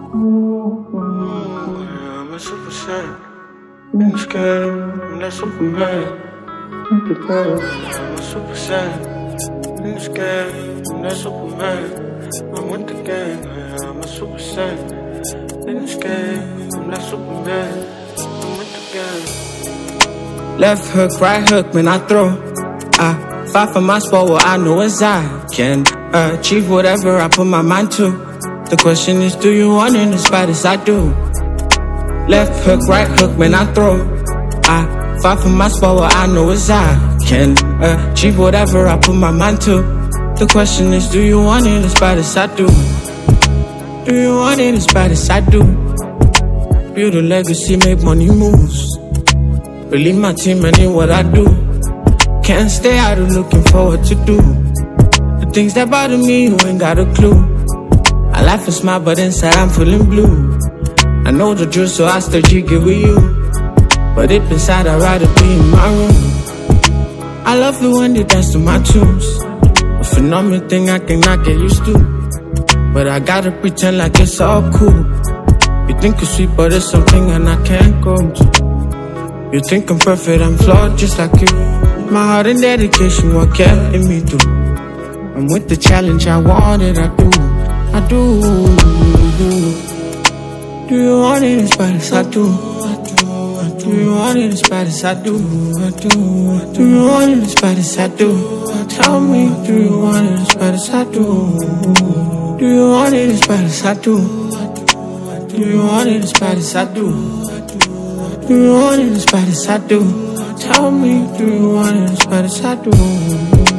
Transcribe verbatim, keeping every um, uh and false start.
I'm a super saiyan. In this game, I'm not Superman. I'm a super saiyan. In this game, I'm not Superman. I'm with the gang, I'm a super saiyan. In this game, I'm not Superman. I'm with the gang. Left hook, right hook, man, I throw. I fight for my spot, well, I know as I can achieve whatever I put my mind to. The question is, do you want it as bad as I do? Left hook, right hook, man, I throw. I fight for my spot, well, I know as I can achieve whatever I put my mind to. The question is, do you want it as bad as I do? Do you want it as bad as I do? Build a legacy, make money moves. Believe my team and in what I do. Can't stay out of looking for what to do. The things that bother me, you ain't got a clue. I laugh and smile, but inside I'm feeling blue. I know the drill, so I still jiggy with you. But deep inside, I'd rather be in my room. I love it when they dance to my tunes. A phenomenal thing I cannot get used to. But I gotta pretend like it's all cool. You think you're sweet, but it's something and I can't go to. You think I'm perfect, I'm flawed just like you. My heart and dedication, what kept me through. I'm with the challenge, I want it, I do, I do. Do you want it as bad as I do? Do you want it as bad as I do? I do. Do you want it as bad as I do? Tell me, do you want it as bad as I do? Do you want it as bad as I do? Do you want it as bad as I do? Do you want it as bad as I do? Tell me, do you want it as bad as I do?